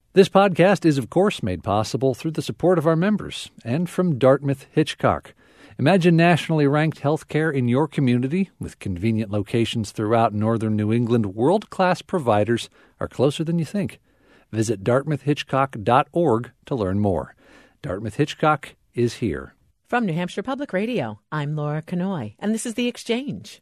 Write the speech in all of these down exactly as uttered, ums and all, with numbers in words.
This podcast is, of course, made possible through the support of our members and from Dartmouth Hitchcock. Imagine nationally ranked healthcare in your community with convenient locations throughout northern New England. World-class providers are closer than you think. Visit dartmouth hitchcock dot org to learn more. Dartmouth Hitchcock is here. From New Hampshire Public Radio, I'm Laura Kanoy, and this is The Exchange.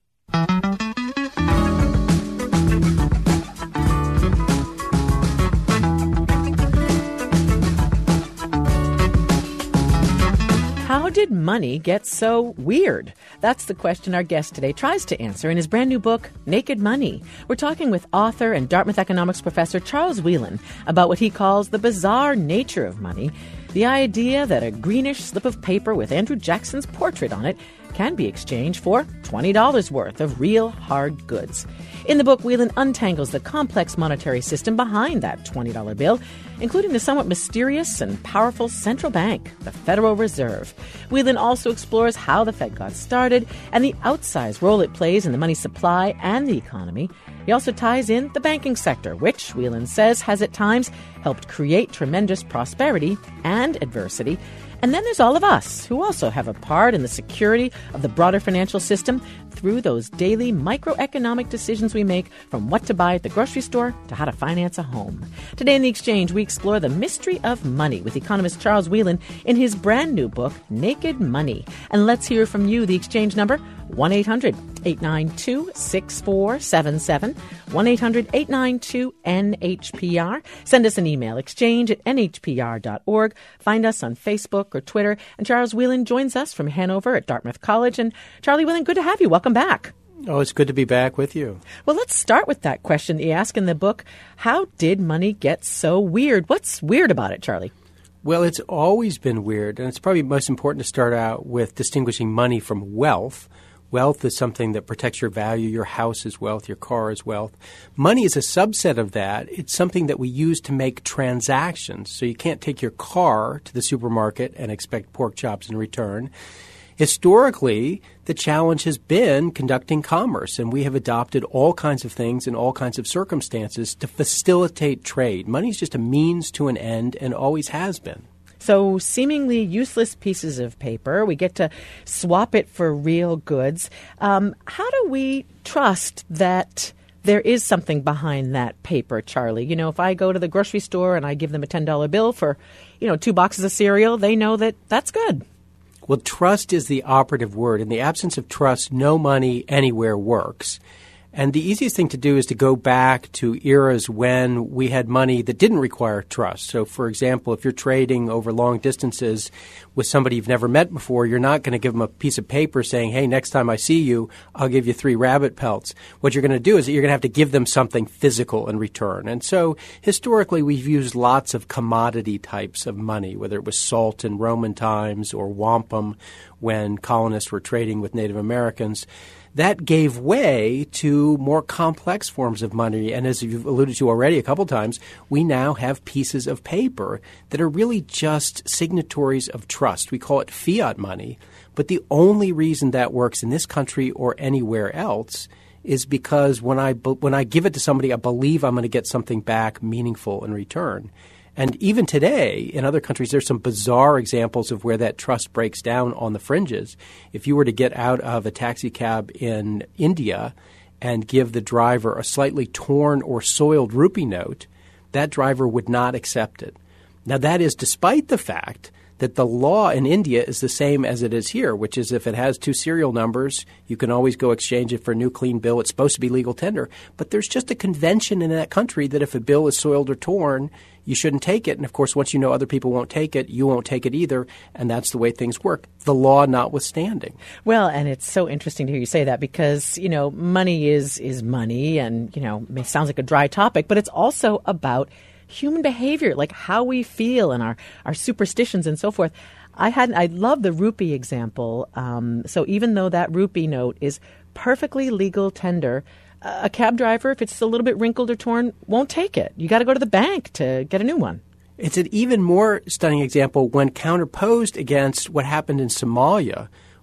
How did money get so weird? That's the question our guest today tries to answer in his brand new book, Naked Money. We're talking with author and Dartmouth economics professor Charles Whelan about what he calls the bizarre nature of money, the idea that a greenish slip of paper with Andrew Jackson's portrait on it can be exchanged for twenty dollars worth of real hard goods. In the book, Whelan untangles the complex monetary system behind that twenty dollar bill, including the somewhat mysterious and powerful central bank, the Federal Reserve. Whelan also explores how the Fed got started and the outsized role it plays in the money supply and the economy. He also ties in the banking sector, which, Whelan says, has at times helped create tremendous prosperity and adversity. And then there's all of us, who also have a part in the security of the broader financial system through those daily microeconomic decisions we make, from what to buy at the grocery store to how to finance a home. Today in The Exchange, we explore the mystery of money with economist Charles Whelan in his brand new book, Naked Money. And let's hear from you. The Exchange number, one eight hundred eight nine two six four seven seven, one eight hundred eight nine two N H P R. Send us an email, exchange at N H P R dot org. Find us on Facebook or Twitter. And Charles Whelan joins us from Hanover at Dartmouth College. And Charlie Whelan, good to have you. Welcome back. Oh, it's good to be back with you. Well, let's start with that question that you ask in the book. How did money get so weird? What's weird about it, Charlie? Well, it's always been weird, and it's probably most important to start out with distinguishing money from wealth. Wealth is something that protects your value. Your house is wealth. Your car is wealth. Money is a subset of that. It's something that we use to make transactions. So you can't take your car to the supermarket and expect pork chops in return. Historically, the challenge has been conducting commerce, and we have adopted all kinds of things in all kinds of circumstances to facilitate trade. Money is just a means to an end and always has been. So seemingly useless pieces of paper, we get to swap it for real goods. Um, how do we trust that there is something behind that paper, Charlie? You know, if I go to the grocery store and I give them a ten dollar bill for, you know, two boxes of cereal, they know that that's good. Well, trust is the operative word. In the absence of trust, no money anywhere works. And the easiest thing to do is to go back to eras when we had money that didn't require trust. So, for example, if you're trading over long distances with somebody you've never met before, you're not going to give them a piece of paper saying, hey, next time I see you, I'll give you three rabbit pelts. What you're going to do is that you're going to have to give them something physical in return. And so historically, we've used lots of commodity types of money, whether it was salt in Roman times or wampum when colonists were trading with Native Americans. That gave way to more complex forms of money. And as you've alluded to already a couple times, we now have pieces of paper that are really just signatories of trust. We call it fiat money. But the only reason that works in this country or anywhere else is because when I when I give it to somebody, I believe I'm going to get something back meaningful in return. And even today, in other countries, there's some bizarre examples of where that trust breaks down on the fringes. If you were to get out of a taxi cab in India and give the driver a slightly torn or soiled rupee note, that driver would not accept it. Now, that is despite the fact that the law in India is the same as it is here, which is if it has two serial numbers, you can always go exchange it for a new clean bill. It's supposed to be legal tender. But there's just a convention in that country that if a bill is soiled or torn, you shouldn't take it. And, of course, once you know other people won't take it, you won't take it either. And that's the way things work, the law notwithstanding. Well, and it's so interesting to hear you say that because, you know, money is is money and, you know, it sounds like a dry topic, but it's also about human behavior, like how we feel and our, our superstitions and so forth. I had I love the rupee example. Um, so even though that rupee note is perfectly legal tender, a cab driver, if it's a little bit wrinkled or torn, won't take it. You got to go to the bank to get a new one. It's an even more stunning example when counterposed against what happened in Somalia,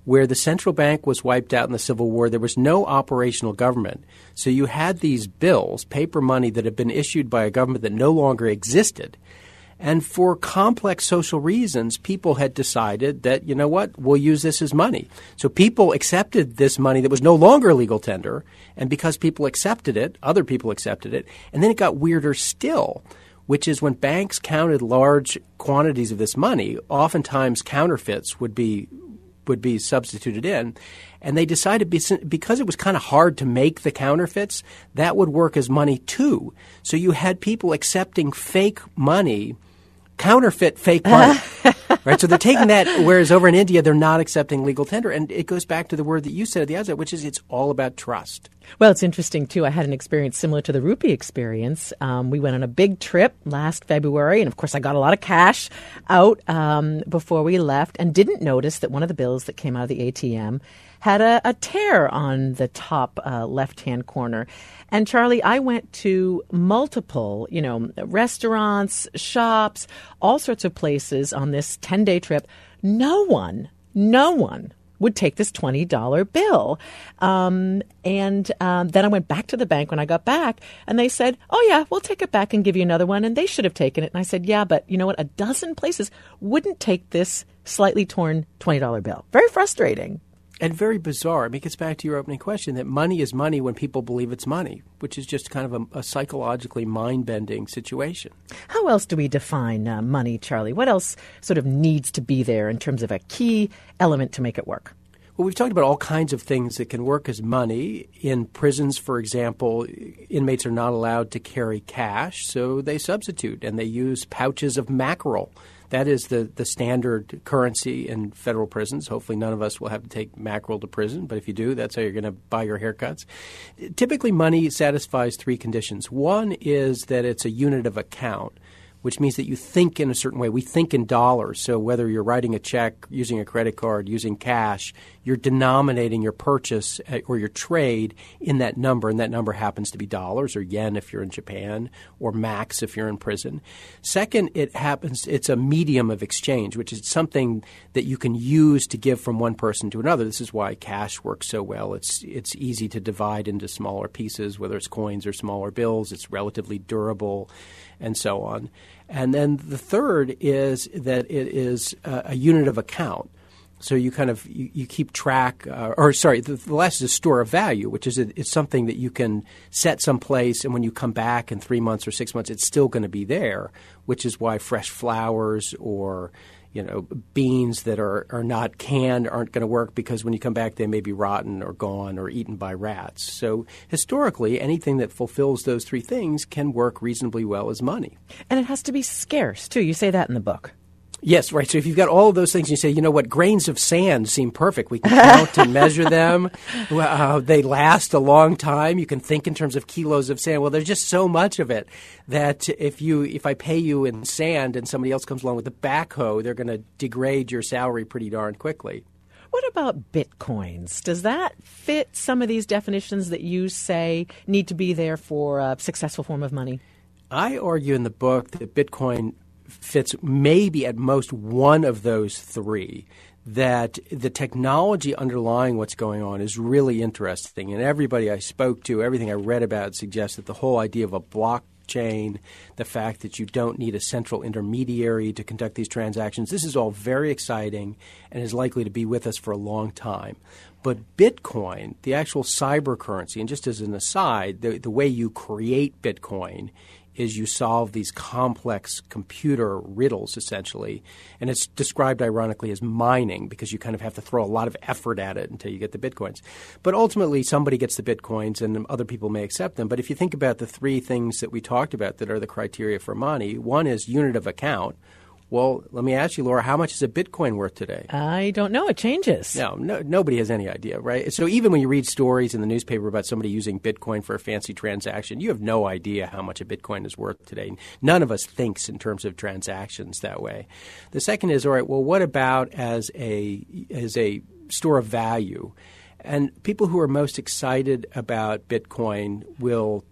where the central bank was wiped out in the Civil War. There was no operational government. So you had these bills, paper money, that had been issued by a government that no longer existed. And for complex social reasons, people had decided that, you know what, we'll use this as money. So people accepted this money that was no longer legal tender. And because people accepted it, other people accepted it. And then it got weirder still, which is when banks counted large quantities of this money, oftentimes counterfeits would be would be substituted in. And they decided because it was kind of hard to make the counterfeits, that would work as money too. So you had people accepting fake money, counterfeit fake money. Right? So they're taking that, whereas over in India, they're not accepting legal tender. And it goes back to the word that you said at the outset, which is it's all about trust. Well, it's interesting, too. I had an experience similar to the rupee experience. Um, we went on a big trip last February, and of course I got a lot of cash out um, before we left and didn't notice that one of the bills that came out of the A T M had a, a tear on the top uh, left-hand corner. And, Charlie, I went to multiple, you know, restaurants, shops, all sorts of places on this ten-day trip. No one, no one would take this twenty dollar bill. Um, and um, then I went back to the bank when I got back, and they said, oh, yeah, we'll take it back and give you another one. And they should have taken it. And I said, yeah, but you know what? A dozen places wouldn't take this slightly torn twenty dollar bill. Very frustrating. And very bizarre. I mean, it gets back to your opening question that money is money when people believe it's money, which is just kind of a, a psychologically mind-bending situation. How else do we define uh, money, Charlie? What else sort of needs to be there in terms of a key element to make it work? Well, we've talked about all kinds of things that can work as money. In prisons, for example, inmates are not allowed to carry cash, so they substitute, and they use pouches of mackerel. That is the, the standard currency in federal prisons. Hopefully none of us will have to take mackerel to prison, but if you do, that's how you're going to buy your haircuts. Typically, money satisfies three conditions. One is that it's a unit of account, which means that you think in a certain way. We think in dollars. So whether you're writing a check, using a credit card, using cash, you're denominating your purchase or your trade in that number, and that number happens to be dollars or yen if you're in Japan or max if you're in prison. Second, it happens it's a medium of exchange, which is something that you can use to give from one person to another. This is why cash works so well. It's it's easy to divide into smaller pieces, whether it's coins or smaller bills. It's relatively durable and so on. And then the third is that it is a, a unit of account. So you kind of you, you keep track, uh, or sorry, the, the last is a store of value, which is a, it's something that you can set someplace, and when you come back in three months or six months, it's still going to be there. Which is why fresh flowers or you know beans that are, are not canned aren't going to work, because when you come back, they may be rotten or gone or eaten by rats. So historically, anything that fulfills those three things can work reasonably well as money. And it has to be scarce too. You say that in the book. Yes, right. So if you've got all of those things, you say, you know what, grains of sand seem perfect. We can count and measure them. Uh, they last a long time. You can think in terms of kilos of sand. Well, there's just so much of it that if you if I pay you in sand and somebody else comes along with a backhoe, they're going to degrade your salary pretty darn quickly. What about bitcoins? Does that fit some of these definitions that you say need to be there for a successful form of money? I argue in the book that Bitcoin fits maybe at most one of those three, that the technology underlying what's going on is really interesting. And everybody I spoke to, everything I read about suggests that the whole idea of a blockchain, the fact that you don't need a central intermediary to conduct these transactions, this is all very exciting and is likely to be with us for a long time. But Bitcoin, the actual cyber currency, and just as an aside, the, the way you create Bitcoin is you solve these complex computer riddles, essentially. And it's described ironically as mining, because you kind of have to throw a lot of effort at it until you get the bitcoins. But ultimately, somebody gets the bitcoins and other people may accept them. But if you think about the three things that we talked about that are the criteria for money, one is unit of account. Well, let me ask you, Laura, how much is a Bitcoin worth today? I don't know. It changes. No, no, nobody has any idea, right? So even when you read stories in the newspaper about somebody using Bitcoin for a fancy transaction, you have no idea how much a Bitcoin is worth today. None of us thinks in terms of transactions that way. The second is, all right, well, what about as a as a store of value? And people who are most excited about Bitcoin will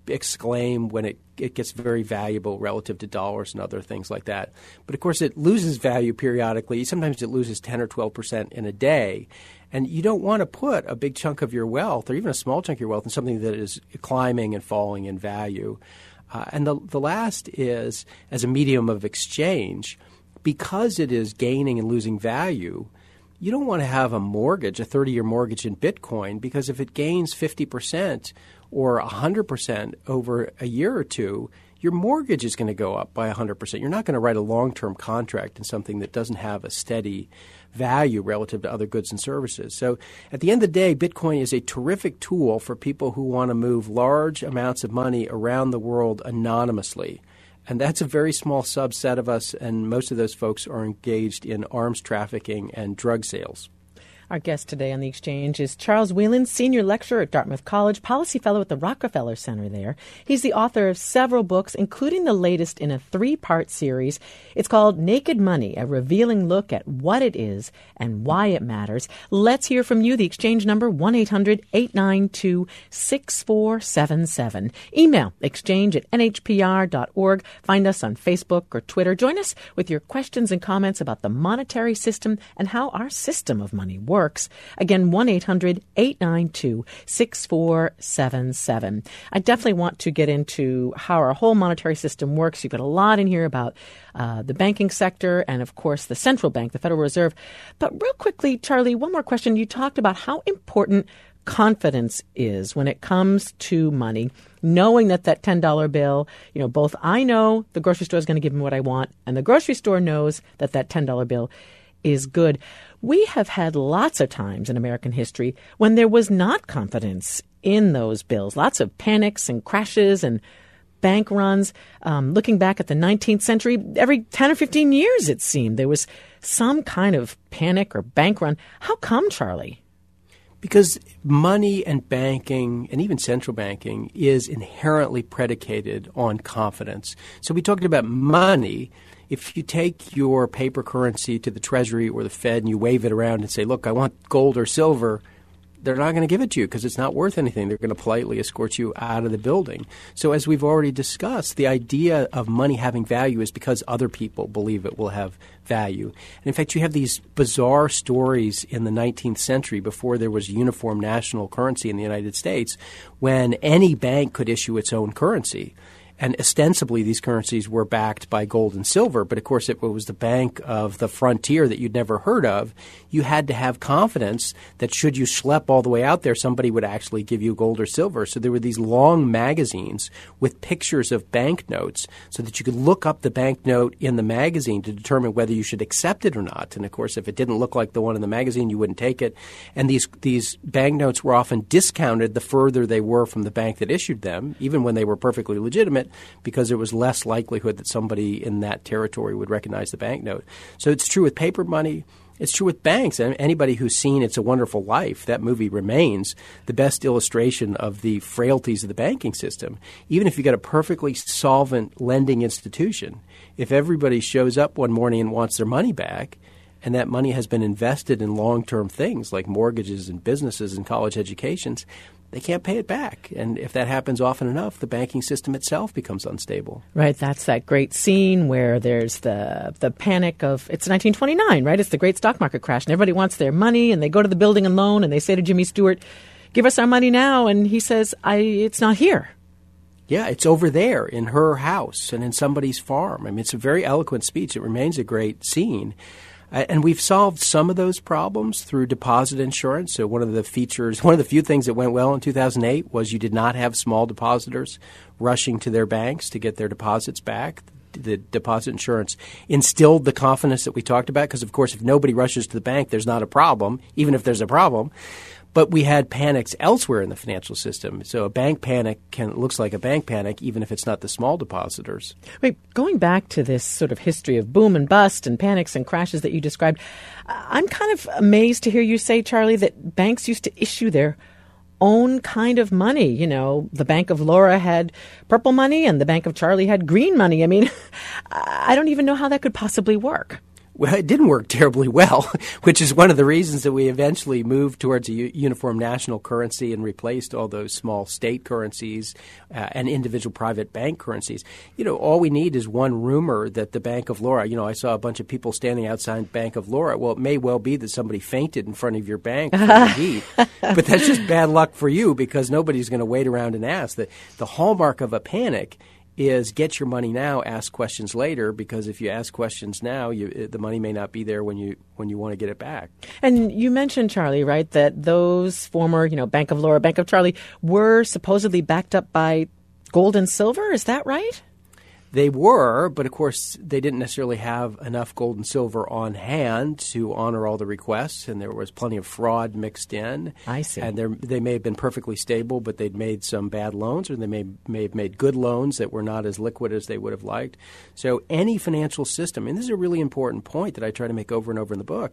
exclaim when it, it gets very valuable relative to dollars and other things like that. But, of course, it loses value periodically. Sometimes it loses ten or twelve percent in a day. And you don't want to put a big chunk of your wealth or even a small chunk of your wealth in something that is climbing and falling in value. Uh, and the, the last is as a medium of exchange. Because it is gaining and losing value, you don't want to have a mortgage, a thirty-year mortgage in Bitcoin, because if it gains fifty percent or one hundred percent over a year or two, your mortgage is going to go up by one hundred percent. You're not going to write a long-term contract in something that doesn't have a steady value relative to other goods and services. So at the end of the day, Bitcoin is a terrific tool for people who want to move large amounts of money around the world anonymously. And that's a very small subset of us, and most of those folks are engaged in arms trafficking and drug sales. Our guest today on The Exchange is Charles Whelan, Senior Lecturer at Dartmouth College, Policy Fellow at the Rockefeller Center there. He's the author of several books, including the latest in a three-part series. It's called Naked Money, a revealing look at what it is and why it matters. Let's hear from you. The Exchange number, one eight hundred eight nine two six four seven seven. Email exchange at n h p r dot org. Find us on Facebook or Twitter. Join us with your questions and comments about the monetary system and how our system of money works. Works. Again, one eight hundred eight nine two six four seven seven. I definitely want to get into how our whole monetary system works. You've got a lot in here about uh, the banking sector and, of course, the central bank, the Federal Reserve. But real quickly, Charlie, one more question. You talked about how important confidence is when it comes to money, knowing that that ten dollar bill, you know, both I know the grocery store is going to give me what I want, and the grocery store knows that that ten dollar bill is good. We have had lots of times in American history when there was not confidence in those bills, lots of panics and crashes and bank runs. Um, looking back at the nineteenth century, every ten or fifteen years, it seemed, there was some kind of panic or bank run. How come, Charlie? Because money and banking, and even central banking, is inherently predicated on confidence. So we talked about money. If you take your paper currency to the Treasury or the Fed and you wave it around and say, look, I want gold or silver, they're not going to give it to you because it's not worth anything. They're going to politely escort you out of the building. So as we've already discussed, the idea of money having value is because other people believe it will have value. And in fact, you have these bizarre stories in the nineteenth century before there was uniform national currency in the United States when any bank could issue its own currency. And ostensibly, these currencies were backed by gold and silver. But, of course, it was the bank of the frontier that you'd never heard of. You had to have confidence that should you schlep all the way out there, somebody would actually give you gold or silver. So there were these long magazines with pictures of banknotes so that you could look up the banknote in the magazine to determine whether you should accept it or not. And, of course, if it didn't look like the one in the magazine, you wouldn't take it. And these, these banknotes were often discounted the further they were from the bank that issued them, even when they were perfectly legitimate, because there was less likelihood that somebody in that territory would recognize the banknote. So it's true with paper money. It's true with banks. And anybody who's seen It's a Wonderful Life, that movie remains the best illustration of the frailties of the banking system. Even if you've got a perfectly solvent lending institution, if everybody shows up one morning and wants their money back, and that money has been invested in long-term things like mortgages and businesses and college educations, they can't pay it back. And if that happens often enough, the banking system itself becomes unstable. Right. That's that great scene where there's the the panic of, it's nineteen twenty-nine, right? It's the great stock market crash, and everybody wants their money, and they go to the building and loan, and they say to Jimmy Stewart, give us our money now. And he says, I it's not here. Yeah, it's over there in her house and in somebody's farm. I mean, it's a very eloquent speech. It remains a great scene. Uh, and we've solved some of those problems through deposit insurance. So one of the features, one of the few things that went well in two thousand eight was you did not have small depositors rushing to their banks to get their deposits back. The deposit insurance instilled the confidence that we talked about because, of course, if nobody rushes to the bank, there's not a problem, even if there's a problem. But we had panics elsewhere in the financial system. So a bank panic can looks like a bank panic, even if it's not the small depositors. Wait, going back to this sort of history of boom and bust and panics and crashes that you described, I'm kind of amazed to hear you say, Charlie, that banks used to issue their own kind of money. You know, the Bank of Laura had purple money and the Bank of Charlie had green money. I mean, I don't even know how that could possibly work. Well, it didn't work terribly well, which is one of the reasons that we eventually moved towards a u- uniform national currency and replaced all those small state currencies uh, and individual private bank currencies. You know, all we need is one rumor that the Bank of Laura, you know, I saw a bunch of people standing outside Bank of Laura. Well, it may well be that somebody fainted in front of your bank from the heat, but that's just bad luck for you because nobody's going to wait around and ask. The, the hallmark of a panic is get your money now, ask questions later, because if you ask questions now, you, the money may not be there when you when you want to get it back. And you mentioned, Charlie, right, that those former, you know, Bank of Laura, Bank of Charlie were supposedly backed up by gold and silver. Is that right? They were, but of course they didn't necessarily have enough gold and silver on hand to honor all the requests, and there was plenty of fraud mixed in. I see. And they may have been perfectly stable, but they'd made some bad loans, or they may, may have made good loans that were not as liquid as they would have liked. So any financial system, and this is a really important point that I try to make over and over in the book,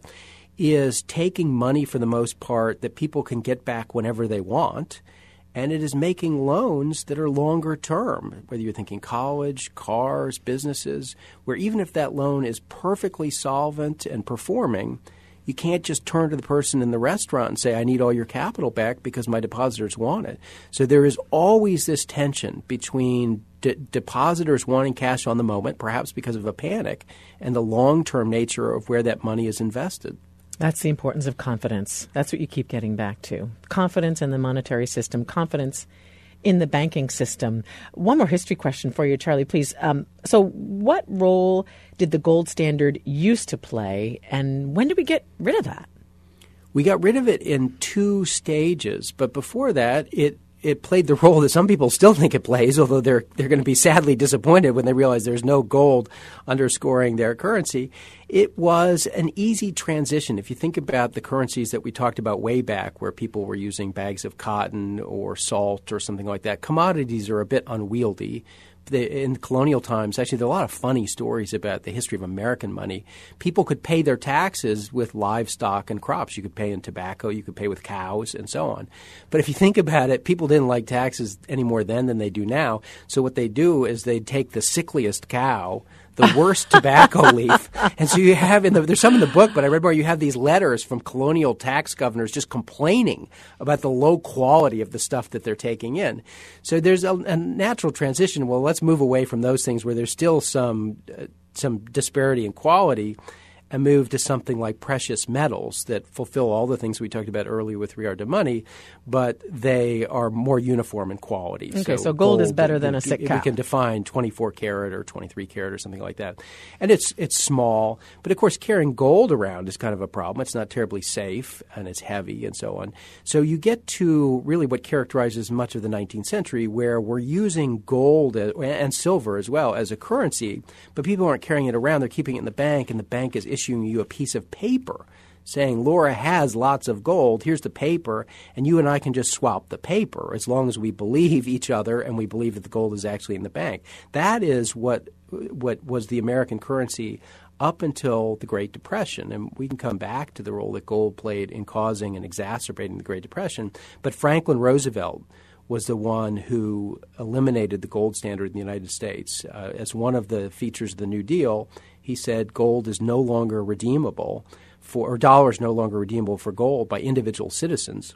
is taking money for the most part that people can get back whenever they want. And it is making loans that are longer term, whether you're thinking college, cars, businesses, where even if that loan is perfectly solvent and performing, you can't just turn to the person in the restaurant and say, I need all your capital back because my depositors want it. So there is always this tension between de- depositors wanting cash on the moment, perhaps because of a panic, and the long-term nature of where that money is invested. That's the importance of confidence. That's what you keep getting back to. Confidence in the monetary system, confidence in the banking system. One more history question for you, Charlie, please. Um, so what role did the gold standard used to play, and when did we get rid of that? We got rid of it in two stages, but before that, it it played the role that some people still think it plays, although they're they're going to be sadly disappointed when they realize there's no gold underscoring their currency. It was an easy transition. If you think about the currencies that we talked about way back where people were using bags of cotton or salt or something like that, commodities are a bit unwieldy. The, in colonial times, actually, there are a lot of funny stories about the history of American money. People could pay their taxes with livestock and crops. You could pay in tobacco. You could pay with cows and so on. But if you think about it, people didn't like taxes any more then than they do now. So what they do is they take the sickliest cow, the worst tobacco leaf. And so you have in the, there's some in the book, but I read more, you have these letters from colonial tax governors just complaining about the low quality of the stuff that they're taking in. So there's a, a natural transition. Well, let's move away from those things where there's still some uh, some disparity in quality and move to something like precious metals that fulfill all the things we talked about earlier with regard to money, but they are more uniform in quality. Okay, so, so gold, gold is better than a sick cow. We can define twenty-four karat or twenty-three karat or something like that. And it's it's small, but of course carrying gold around is kind of a problem. It's not terribly safe and it's heavy and so on. So you get to really what characterizes much of the nineteenth century where we're using gold and silver as well as a currency, but people aren't carrying it around. They're keeping it in the bank, and the bank is issuing you a piece of paper saying Laura has lots of gold, here's the paper, and you and I can just swap the paper as long as we believe each other and we believe that the gold is actually in the bank. That is what what was the American currency up until the Great Depression. And we can come back to the role that gold played in causing and exacerbating the Great Depression. But Franklin Roosevelt was the one who eliminated the gold standard in the United States. Uh, as one of the features of the New Deal, he said gold is no longer redeemable for, or dollars no longer redeemable for gold by individual citizens.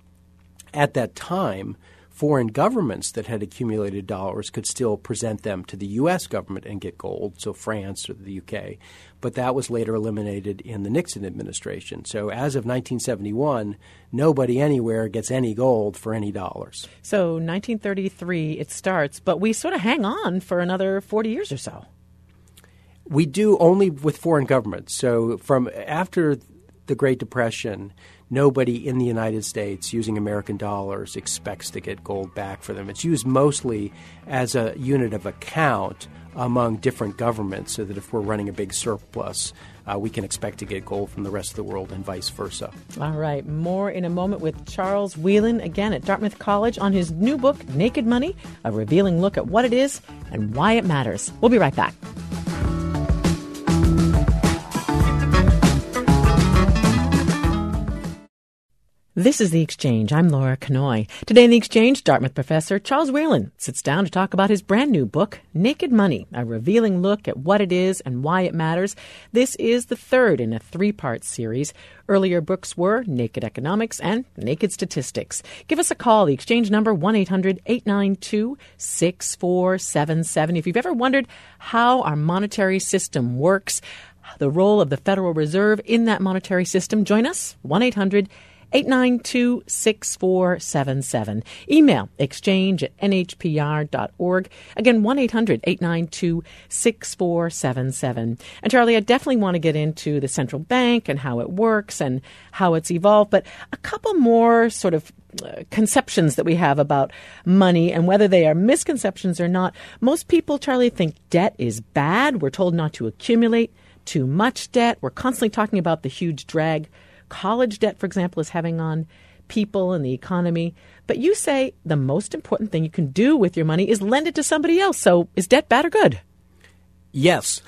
At that time, foreign governments that had accumulated dollars could still present them to the U S government and get gold, so France or the U K. But that was later eliminated in the Nixon administration. So as of nineteen seventy-one, nobody anywhere gets any gold for any dollars. So nineteen thirty-three it starts, but we sort of hang on for another forty years or so. We do only with foreign governments. So from after the Great Depression, nobody in the United States using American dollars expects to get gold back for them. It's used mostly as a unit of account among different governments so that if we're running a big surplus, uh, we can expect to get gold from the rest of the world and vice versa. All right. More in a moment with Charles Whelan, again at Dartmouth College, on his new book, Naked Money, a revealing look at what it is and why it matters. We'll be right back. This is The Exchange. I'm Laura Kanoy. Today in The Exchange, Dartmouth professor Charles Whelan sits down to talk about his brand new book, Naked Money, a revealing look at what it is and why it matters. This is the third in a three-part series. Earlier books were Naked Economics and Naked Statistics. Give us a call. The Exchange number, one eight hundred eight nine two six four seven seven. If you've ever wondered how our monetary system works, the role of the Federal Reserve in that monetary system, join us, one eight hundred eight nine two six four seven seven. Email exchange at n h p r dot org. Again, one eight hundred eight nine two six four seven seven. And Charlie, I definitely want to get into the central bank and how it works and how it's evolved, but a couple more sort of uh, conceptions that we have about money and whether they are misconceptions or not. Most people, Charlie, think debt is bad. We're told not to accumulate too much debt. We're constantly talking about the huge drag college debt, for example, is having on people and the economy. But you say the most important thing you can do with your money is lend it to somebody else. So is debt bad or good? Yes.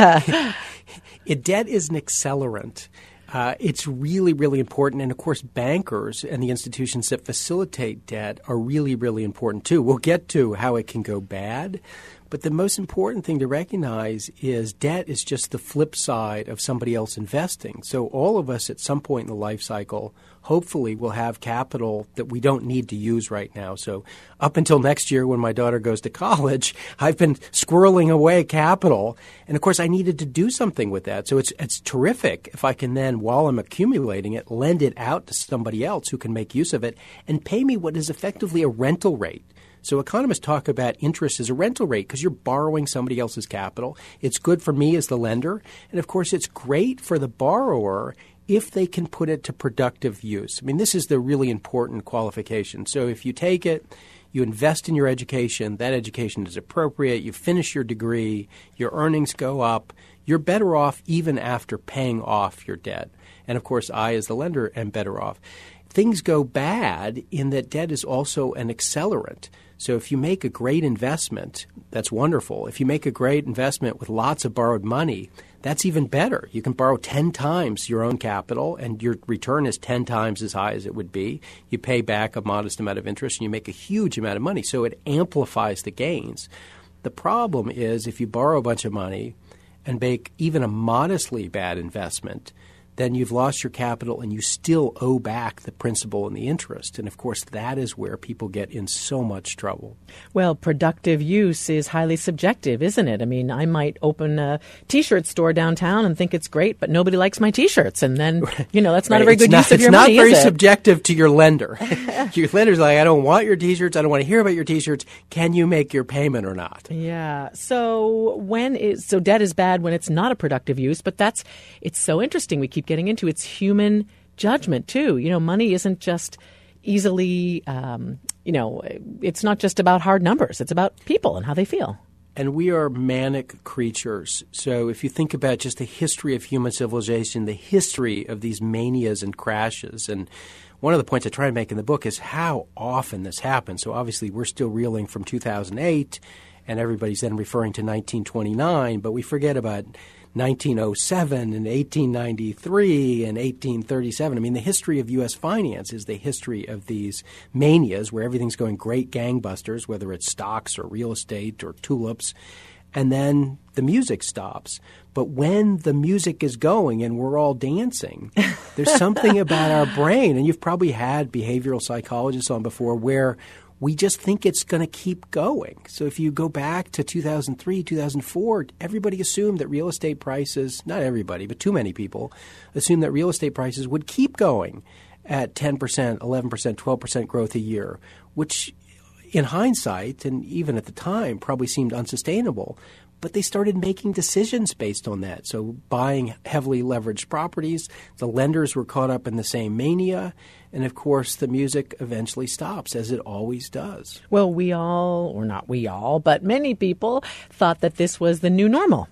it, debt is an accelerant. Uh, it's really, really important. And, of course, bankers and the institutions that facilitate debt are really, really important, too. We'll get to how it can go bad. But the most important thing to recognize is debt is just the flip side of somebody else investing. So all of us at some point in the life cycle hopefully will have capital that we don't need to use right now. So up until next year when my daughter goes to college, I've been squirreling away capital. And, of course, I needed to do something with that. So it's it's terrific if I can then, while I'm accumulating it, lend it out to somebody else who can make use of it and pay me what is effectively a rental rate. So economists talk about interest as a rental rate because you're borrowing somebody else's capital. It's good for me as the lender. And, of course, it's great for the borrower if they can put it to productive use. I mean, this is the really important qualification. So if you take it, you invest in your education, that education is appropriate, you finish your degree, your earnings go up, you're better off even after paying off your debt. And, of course, I as the lender am better off. Things go bad in that debt is also an accelerant. So if you make a great investment, that's wonderful. If you make a great investment with lots of borrowed money, that's even better. You can borrow ten times your own capital and your return is ten times as high as it would be. You pay back a modest amount of interest and you make a huge amount of money. So it amplifies the gains. The problem is if you borrow a bunch of money and make even a modestly bad investment, then you've lost your capital and you still owe back the principal and the interest. And, of course, that is where people get in so much trouble. Well, productive use is highly subjective, isn't it? I mean, I might open a T-shirt store downtown and think it's great, but nobody likes my T-shirts. And then, you know, that's not right. a very it's good not, use of your money, It's not very is it? subjective to your lender. Your lender's like, I don't want your T-shirts. I don't want to hear about your T-shirts. Can you make your payment or not? Yeah. So when is so debt is bad when it's not a productive use, but that's it's so interesting. We keep getting into its human judgment too. You know, money isn't just easily, um, you know, it's not just about hard numbers. It's about people and how they feel. And we are manic creatures. So if you think about just the history of human civilization, the history of these manias and crashes, and one of the points I try to make in the book is how often this happens. So obviously we're still reeling from two thousand eight, and everybody's then referring to nineteen twenty-nine, but we forget about nineteen oh seven and eighteen ninety-three and eighteen thirty-seven. I mean, the history of U S finance is the history of these manias where everything's going great gangbusters, whether it's stocks or real estate or tulips, and then the music stops. But when the music is going and we're all dancing, there's something about our brain, and you've probably had behavioral psychologists on before, where we just think it's going to keep going. So if you go back to two thousand three, two thousand four, everybody assumed that real estate prices – not everybody, but too many people – assumed that real estate prices would keep going at ten percent, eleven percent, twelve percent growth a year, which in hindsight and even at the time probably seemed unsustainable. But they started making decisions based on that. So buying heavily leveraged properties, the lenders were caught up in the same mania. And, of course, the music eventually stops, as it always does. Well, we all, or not we all, but many people thought that this was the new normal.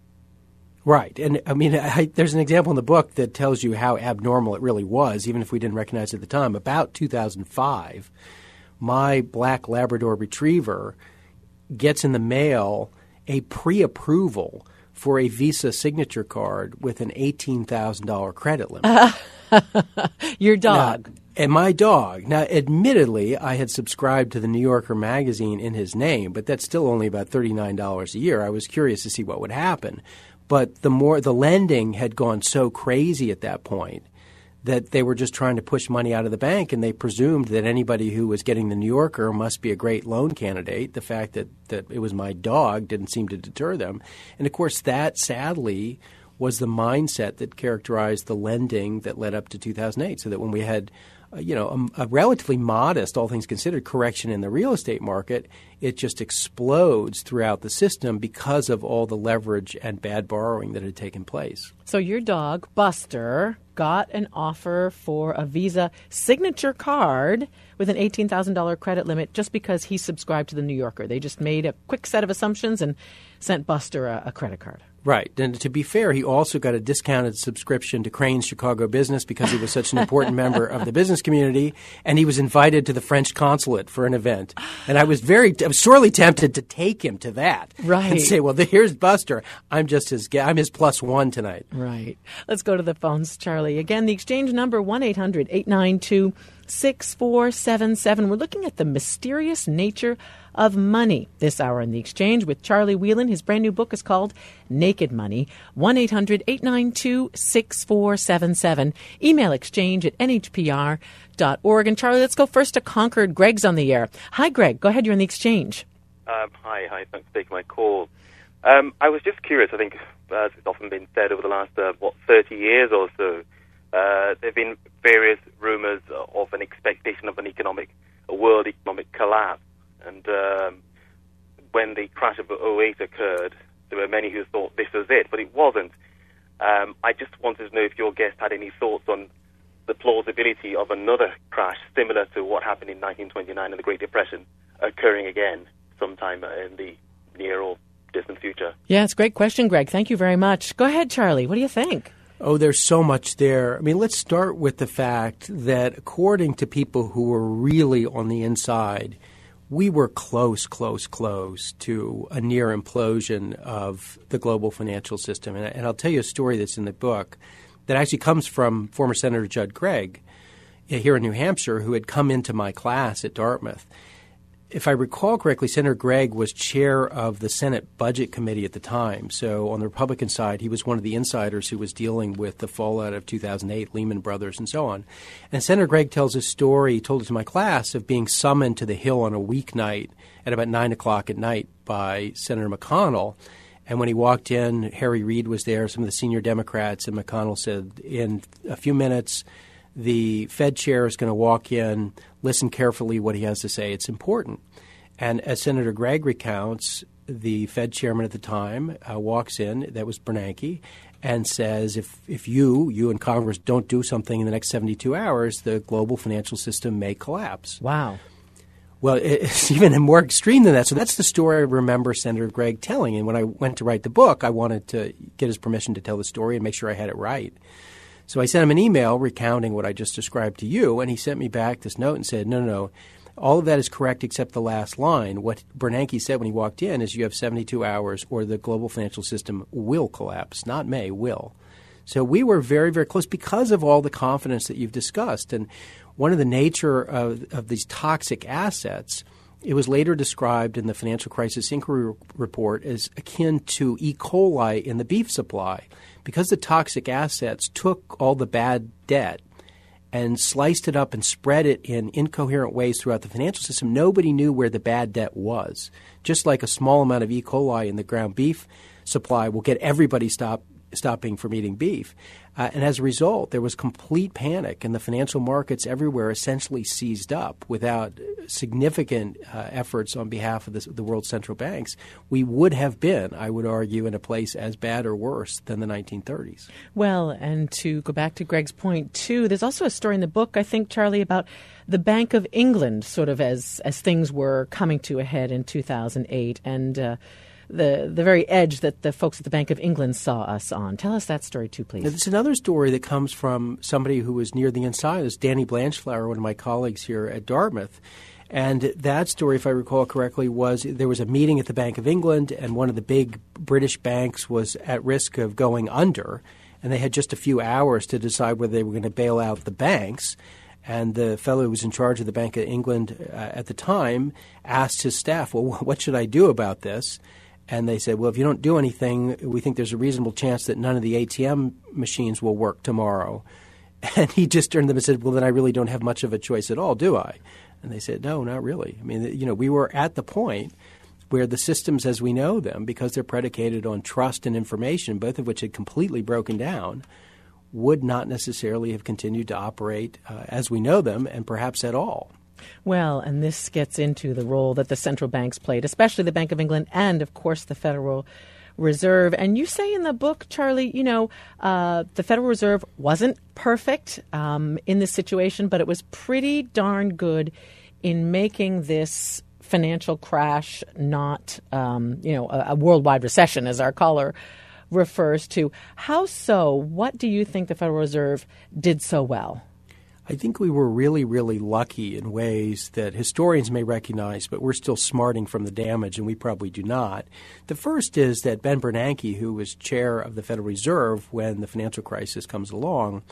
Right. And, I mean, I, there's an example in the book that tells you how abnormal it really was, even if we didn't recognize it at the time. About two thousand five, my black Labrador retriever gets in the mail a pre-approval for a Visa signature card with an eighteen thousand dollars credit limit. Uh, Your dog. Now, and my dog. Now, admittedly, I had subscribed to the New Yorker magazine in his name, but that's still only about thirty-nine dollars a year. I was curious to see what would happen. But the more the lending had gone so crazy at that point that they were just trying to push money out of the bank, and they presumed that anybody who was getting the New Yorker must be a great loan candidate. The fact that, that it was my dog didn't seem to deter them. And, of course, that, sadly, was the mindset that characterized the lending that led up to two thousand eight, so that when we had uh, you know, a, a relatively modest, all things considered, correction in the real estate market, it just explodes throughout the system because of all the leverage and bad borrowing that had taken place. So your dog, Buster, got an offer for a Visa signature card with an eighteen thousand dollars credit limit just because he subscribed to the New Yorker. They just made a quick set of assumptions and sent Buster a, a credit card. Right. And to be fair, he also got a discounted subscription to Crane's Chicago Business because he was such an important member of the business community, and he was invited to the French consulate for an event. And I was very I was sorely tempted to take him to that. Right. And say, well, here's Buster. I'm just his I'm his plus one tonight. Right. Let's go to the phones, Charlie. Again, the exchange number one eight hundred eight nine two six four seven seven. We're looking at the mysterious nature of money this hour in the exchange with Charlie Whelan. His brand new book is called Naked Money. one eight hundred eight nine two six four seven seven. Email exchange at n h p r dot org. And Charlie, let's go first to Concord. Greg's on the air. Hi, Greg. Go ahead. You're in the exchange. Um, hi, hi. Thanks for taking my call. Um, I was just curious. I think, as it's often been said over the last, uh, what, thirty years or so, uh, there have been various rumors of an expectation of an economic, a world economic collapse. And um, when the crash of oh eight occurred, there were many who thought this was it, but it wasn't. Um, I just wanted to know if your guest had any thoughts on the plausibility of another crash similar to what happened in nineteen twenty-nine and the Great Depression occurring again sometime in the near or distant future. Yeah, it's a great question, Greg. Thank you very much. Go ahead, Charlie. What do you think? Oh, there's so much there. I mean, let's start with the fact that according to people who were really on the inside, we were close, close, close to a near implosion of the global financial system. And, and I'll tell you a story that's in the book that actually comes from former Senator Judd Gregg here in New Hampshire, who had come into my class at Dartmouth. If I recall correctly, Senator Gregg was chair of the Senate Budget Committee at the time. So on the Republican side, he was one of the insiders who was dealing with the fallout of two thousand eight, Lehman Brothers, and so on. And Senator Gregg tells a story, he told it to my class, of being summoned to the Hill on a weeknight at about nine o'clock at night by Senator McConnell. And when he walked in, Harry Reid was there, some of the senior Democrats, and McConnell said, in a few minutes, the Fed chair is going to walk in, listen carefully what he has to say. It's important. And as Senator Gregg recounts, the Fed chairman at the time uh, walks in, that was Bernanke, and says if, if you, you and Congress don't do something in the next seventy-two hours, the global financial system may collapse. Wow. Well, it's even more extreme than that. So that's the story I remember Senator Gregg telling. And when I went to write the book, I wanted to get his permission to tell the story and make sure I had it right. So I sent him an email recounting what I just described to you, and he sent me back this note and said, no, no, no, all of that is correct except the last line. What Bernanke said when he walked in is you have seventy-two hours or the global financial system will collapse, not may, will. So we were very, very close because of all the confidence that you've discussed. And one of the nature of, of these toxic assets, it was later described in the Financial Crisis Inquiry Report as akin to E. coli in the beef supply. Because the toxic assets took all the bad debt and sliced it up and spread it in incoherent ways throughout the financial system, nobody knew where the bad debt was. Just like a small amount of E. coli in the ground beef supply will get everybody stop, stopping from eating beef. Uh, and as a result, there was complete panic, and the financial markets everywhere essentially seized up without significant uh, efforts on behalf of this, the world's central banks. We would have been, I would argue, in a place as bad or worse than the nineteen thirties. Well, and to go back to Greg's point, too, there's also a story in the book, I think, Charlie, about the Bank of England, sort of as, as things were coming to a head in two thousand eight, and uh, the the very edge that the folks at the Bank of England saw us on. Tell us that story too, please. Now, there's another story that comes from somebody who was near the inside. It's Danny Blanchflower, one of my colleagues here at Dartmouth. And that story, if I recall correctly, was there was a meeting at the Bank of England, and one of the big British banks was at risk of going under, and they had just a few hours to decide whether they were going to bail out the banks. And the fellow who was in charge of the Bank of England uh, at the time asked his staff, well, what should I do about this? And they said, well, if you don't do anything, we think there's a reasonable chance that none of the A T M machines will work tomorrow. And he just turned to them and said, well, then I really don't have much of a choice at all, do I? And they said, no, not really. I mean, you know, we were at the point where the systems as we know them, because they're predicated on trust and information, both of which had completely broken down, would not necessarily have continued to operate uh, as we know them, and perhaps at all. Well, and this gets into the role that the central banks played, especially the Bank of England and, of course, the Federal Reserve. And you say in the book, Charlie, you know, uh, the Federal Reserve wasn't perfect um, in this situation, but it was pretty darn good in making this financial crash not, um, you know, a, a worldwide recession, as our caller refers to. How so? What do you think the Federal Reserve did so well? I think we were really, really lucky in ways that historians may recognize, but we're still smarting from the damage, and we probably do not. The first is that Ben Bernanke, who was chair of the Federal Reserve when the financial crisis comes along,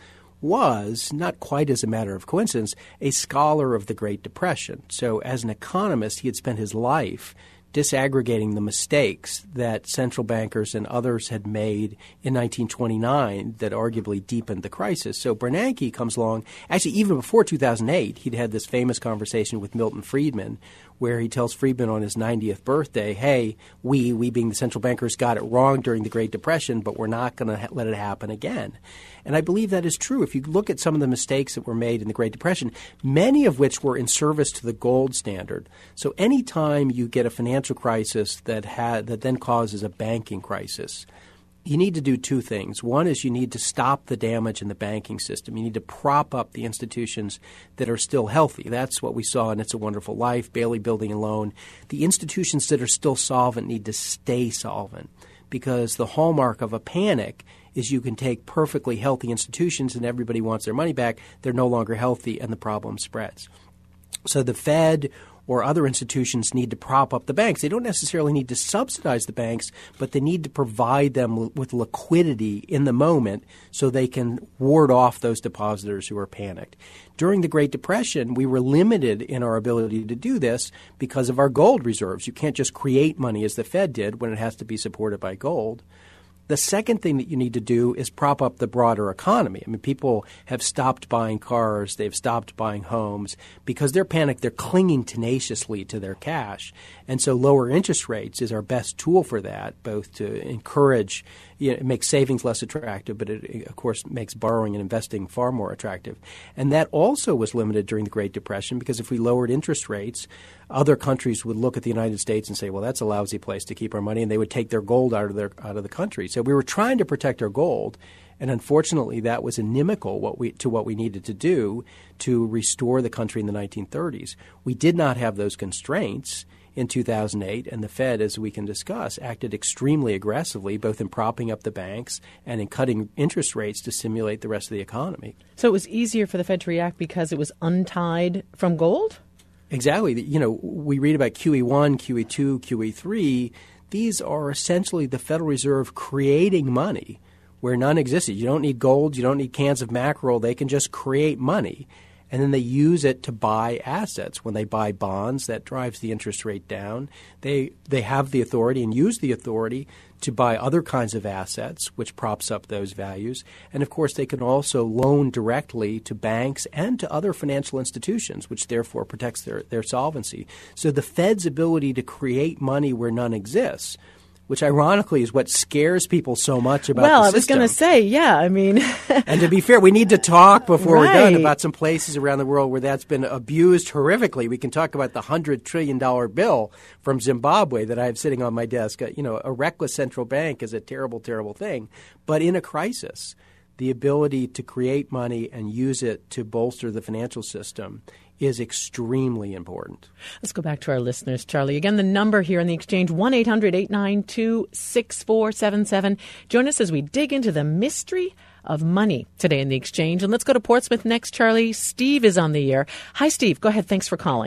was, not quite as a matter of coincidence, a scholar of the Great Depression. So as an economist, he had spent his life disaggregating the mistakes that central bankers and others had made in nineteen twenty-nine that arguably deepened the crisis. So Bernanke comes along. Actually, even before two thousand eight, he'd had this famous conversation with Milton Friedman where he tells Friedman on his ninetieth birthday, hey, we, we being the central bankers, got it wrong during the Great Depression, but we're not going to ha- let it happen again. And I believe that is true. If you look at some of the mistakes that were made in the Great Depression, many of which were in service to the gold standard. So any time you get a financial crisis that ha- that then causes a banking crisis, you need to do two things. One is you need to stop the damage in the banking system. You need to prop up the institutions that are still healthy. That's what we saw in It's a Wonderful Life, Bailey Building and Loan. The institutions that are still solvent need to stay solvent, because the hallmark of a panic is you can take perfectly healthy institutions and everybody wants their money back. They're no longer healthy and the problem spreads. So the Fed or other institutions need to prop up the banks. They don't necessarily need to subsidize the banks, but they need to provide them with liquidity in the moment so they can ward off those depositors who are panicked. During the Great Depression, we were limited in our ability to do this because of our gold reserves. You can't just create money as the Fed did when it has to be supported by gold. The second thing that you need to do is prop up the broader economy. I mean, people have stopped buying cars. They've stopped buying homes because they're panicked. They're clinging tenaciously to their cash. And so lower interest rates is our best tool for that, both to encourage – you know, it makes savings less attractive, but it, of course, makes borrowing and investing far more attractive. And that also was limited during the Great Depression because if we lowered interest rates, other countries would look at the United States and say, well, that's a lousy place to keep our money, and they would take their gold out of their out of the country. So we were trying to protect our gold, and unfortunately that was inimical what we, to what we needed to do to restore the country in the nineteen thirties. We did not have those constraints in two thousand eight, and the Fed, as we can discuss, acted extremely aggressively both in propping up the banks and in cutting interest rates to stimulate the rest of the economy. So it was easier for the Fed to react because it was untied from gold? Exactly. You know, we read about Q E one, Q E two, Q E three. These are essentially the Federal Reserve creating money where none existed. You don't need gold. You don't need cans of mackerel. They can just create money. And then they use it to buy assets. When they buy bonds, that drives the interest rate down. They they have the authority and use the authority to buy other kinds of assets, which props up those values. And, of course, they can also loan directly to banks and to other financial institutions, which therefore protects their, their solvency. So the Fed's ability to create money where none exists, which ironically is what scares people so much about well, the system. Well, I was going to say, yeah, I mean. And to be fair, we need to talk before right. we're done about some places around the world where that's been abused horrifically. We can talk about the one hundred trillion dollars bill from Zimbabwe that I have sitting on my desk. You know, a reckless central bank is a terrible, terrible thing. But in a crisis, the ability to create money and use it to bolster the financial system is extremely important. Let's go back to our listeners, Charlie. Again, the number here on the exchange, one eight hundred eight nine two six four seven seven. Join us as we dig into the mystery of money today in the exchange. And let's go to Portsmouth next, Charlie. Steve is on the air. Hi, Steve. Go ahead. Thanks for calling.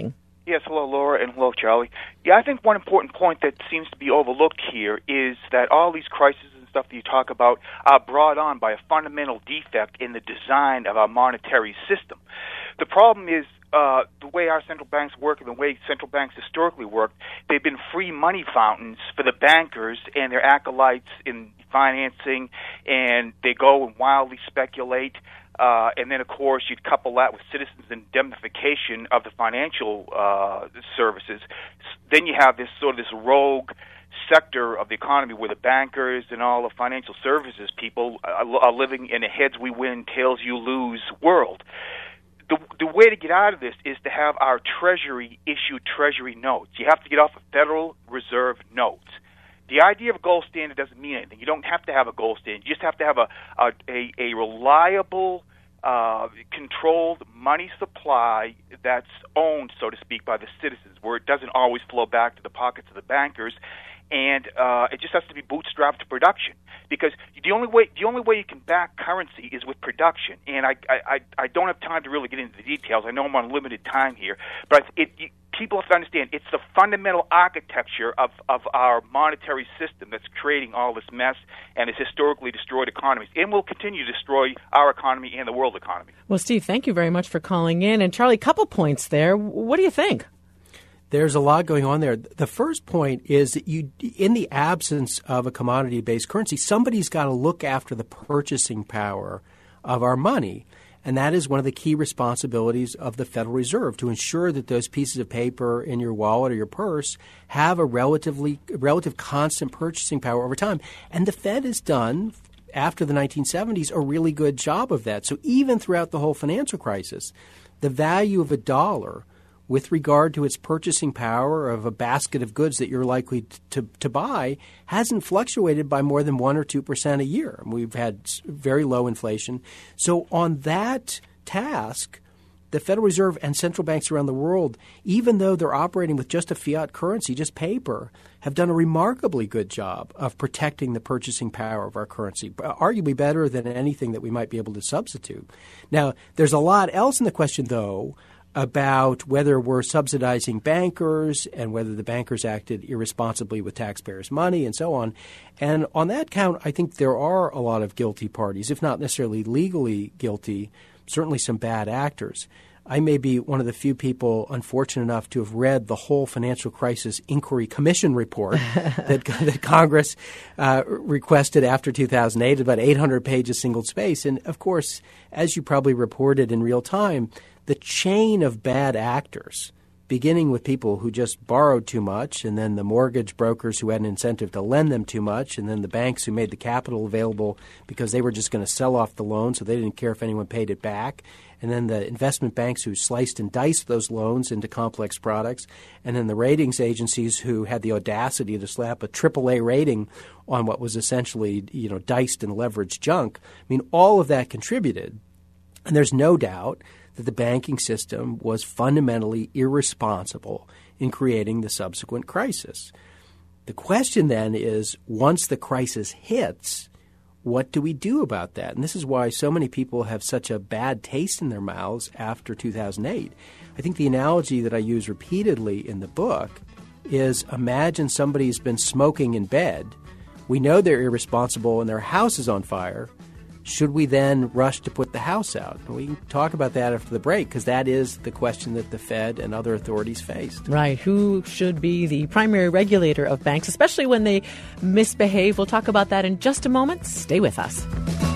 Yes, hello, Laura, and hello, Charlie. Yeah, I think one important point that seems to be overlooked here is that all these crises and stuff that you talk about are brought on by a fundamental defect in the design of our monetary system. The problem is uh, the way our central banks work and the way central banks historically worked, they've been free money fountains for the bankers and their acolytes in financing, and they go and wildly speculate. Uh, and then, of course, you'd couple that with citizens' indemnification of the financial uh, services. Then you have this sort of this rogue sector of the economy where the bankers and all the financial services people are, are living in a heads-we-win, tails-you-lose world. The, the way to get out of this is to have our Treasury issue Treasury notes. You have to get off of Federal Reserve notes. The idea of a gold standard doesn't mean anything. You don't have to have a gold standard. You just have to have a a, a, a reliable, uh, controlled money supply that's owned, so to speak, by the citizens, where it doesn't always flow back to the pockets of the bankers, and uh, it just has to be bootstrapped to production. Because the only way the only way you can back currency is with production. And I I, I don't have time to really get into the details. I know I'm on limited time here, but it. it people have to understand it's the fundamental architecture of, of our monetary system that's creating all this mess and has historically destroyed economies and will continue to destroy our economy and the world economy. Well, Steve, thank you very much for calling in. And Charlie, a couple points there. What do you think? There's a lot going on there. The first point is that you, in the absence of a commodity-based currency, somebody's got to look after the purchasing power of our money. And that is one of the key responsibilities of the Federal Reserve, to ensure that those pieces of paper in your wallet or your purse have a relatively relative constant purchasing power over time. And the Fed has done, after the nineteen seventies, a really good job of that. So even throughout the whole financial crisis, the value of a dollar with regard to its purchasing power of a basket of goods that you're likely to, to buy hasn't fluctuated by more than one or two percent a year. We've had very low inflation. So on that task, the Federal Reserve and central banks around the world, even though they're operating with just a fiat currency, just paper, have done a remarkably good job of protecting the purchasing power of our currency, arguably better than anything that we might be able to substitute. Now, there's a lot else in the question, though, about whether we're subsidizing bankers and whether the bankers acted irresponsibly with taxpayers' money and so on. And on that count, I think there are a lot of guilty parties, if not necessarily legally guilty, certainly some bad actors. I may be one of the few people unfortunate enough to have read the whole Financial Crisis Inquiry Commission report that, that Congress uh, requested after two thousand eight, about eight hundred pages single space. And, of course, as you probably reported in real time, the chain of bad actors, beginning with people who just borrowed too much, and then the mortgage brokers who had an incentive to lend them too much, and then the banks who made the capital available because they were just going to sell off the loan so they didn't care if anyone paid it back, and then the investment banks who sliced and diced those loans into complex products, and then the ratings agencies who had the audacity to slap a triple A rating on what was essentially, you know, diced and leveraged junk. I mean, all of that contributed, and there's no doubt that the banking system was fundamentally irresponsible in creating the subsequent crisis. The question then is, once the crisis hits, what do we do about that? And this is why so many people have such a bad taste in their mouths after two thousand eight. I think the analogy that I use repeatedly in the book is, imagine somebody's been smoking in bed. We know they're irresponsible and their house is on fire. Should we then rush to put the house out? And we can talk about that after the break, because that is the question that the Fed and other authorities faced. Right. Who should be the primary regulator of banks, especially when they misbehave? We'll talk about that in just a moment. Stay with us.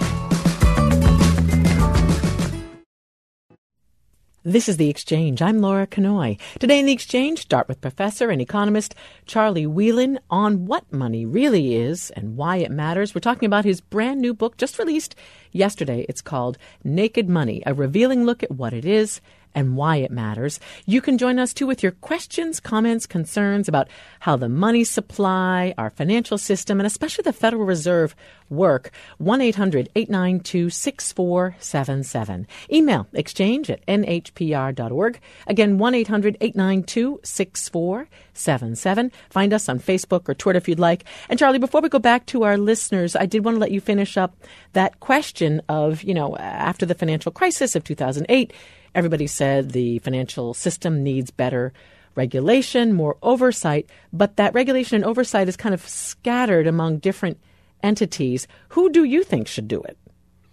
This is The Exchange. I'm Laura Kanoy. Today in The Exchange, Dartmouth professor and economist Charlie Whelan on what money really is and why it matters. We're talking about his brand new book just released yesterday. It's called Naked Money, a revealing look at what it is and why it matters. You can join us, too, with your questions, comments, concerns about how the money supply, our financial system, and especially the Federal Reserve work. one eight hundred eight nine two six four seven seven. Email exchange at n h p r dot org. Again, one eight hundred eight nine two six four seven seven. Find us on Facebook or Twitter if you'd like. And, Charlie, before we go back to our listeners, I did want to let you finish up that question of, you know, after the financial crisis of two thousand eight, everybody said the financial system needs better regulation, more oversight, but that regulation and oversight is kind of scattered among different entities. Who do you think should do it?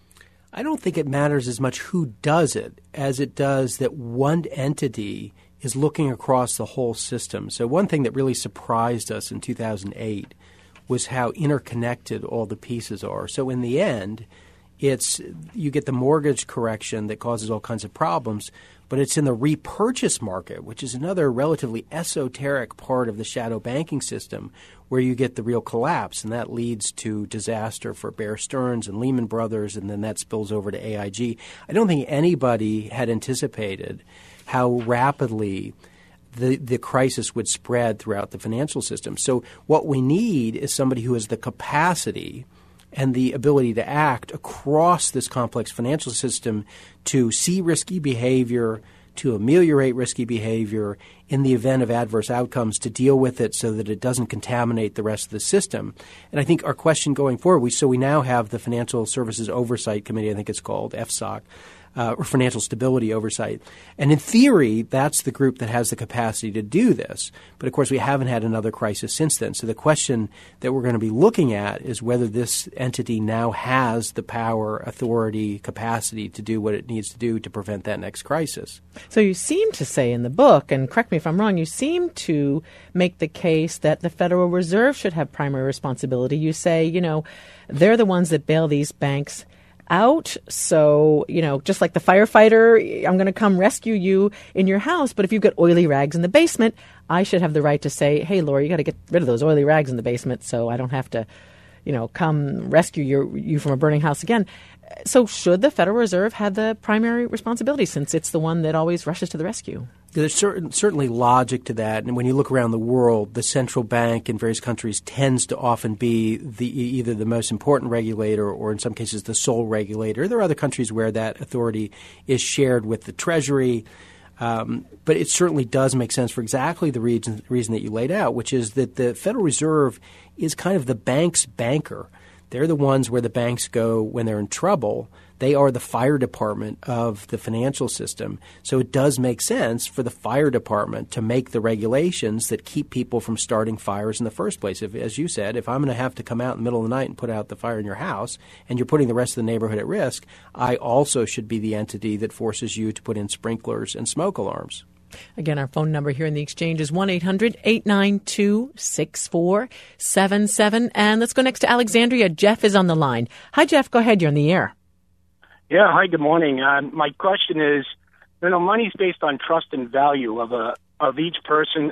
I don't think it matters as much who does it as it does that one entity is looking across the whole system. So one thing that really surprised us in two thousand eight was how interconnected all the pieces are. So in the end, it's you get the mortgage correction that causes all kinds of problems, but it's in the repurchase market, which is another relatively esoteric part of the shadow banking system, where you get the real collapse, and that leads to disaster for Bear Stearns and Lehman Brothers, and then that spills over to A I G. I don't think anybody had anticipated how rapidly the the crisis would spread throughout the financial system. So what we need is somebody who has the capacity and the ability to act across this complex financial system to see risky behavior, to ameliorate risky behavior, in the event of adverse outcomes, to deal with it so that it doesn't contaminate the rest of the system. And I think our question going forward, we, so we now have the Financial Services Oversight Committee, I think it's called, F S O C, Uh, or Financial Stability Oversight. And in theory, that's the group that has the capacity to do this. But, of course, we haven't had another crisis since then. So the question that we're going to be looking at is whether this entity now has the power, authority, capacity to do what it needs to do to prevent that next crisis. So you seem to say in the book, and correct me if I'm wrong, you seem to make the case that the Federal Reserve should have primary responsibility. You say, you know, they're the ones that bail these banks out. So, you know, just like the firefighter, I'm going to come rescue you in your house. But if you've got oily rags in the basement, I should have the right to say, hey, Laura, you got to get rid of those oily rags in the basement so I don't have to, you know, come rescue your, you from a burning house again. So should the Federal Reserve have the primary responsibility since it's the one that always rushes to the rescue? There's certain, certainly logic to that. And when you look around the world, the central bank in various countries tends to often be the either the most important regulator or in some cases the sole regulator. There are other countries where that authority is shared with the Treasury. Um, but it certainly does make sense for exactly the reason, reason that you laid out, which is that the Federal Reserve is kind of the bank's banker. They're the ones where the banks go when they're in trouble. They are the fire department of the financial system. So it does make sense for the fire department to make the regulations that keep people from starting fires in the first place. If, as you said, if I'm going to have to come out in the middle of the night and put out the fire in your house and you're putting the rest of the neighborhood at risk, I also should be the entity that forces you to put in sprinklers and smoke alarms. Again, our phone number here in the exchange is one eight hundred eight nine two six four seven seven. And let's go next to Alexandria. Jeff is on the line. Hi, Jeff. Go ahead. You're on the air. Yeah. Hi. Good morning. Uh, my question is, you know, money is based on trust and value of a of each person,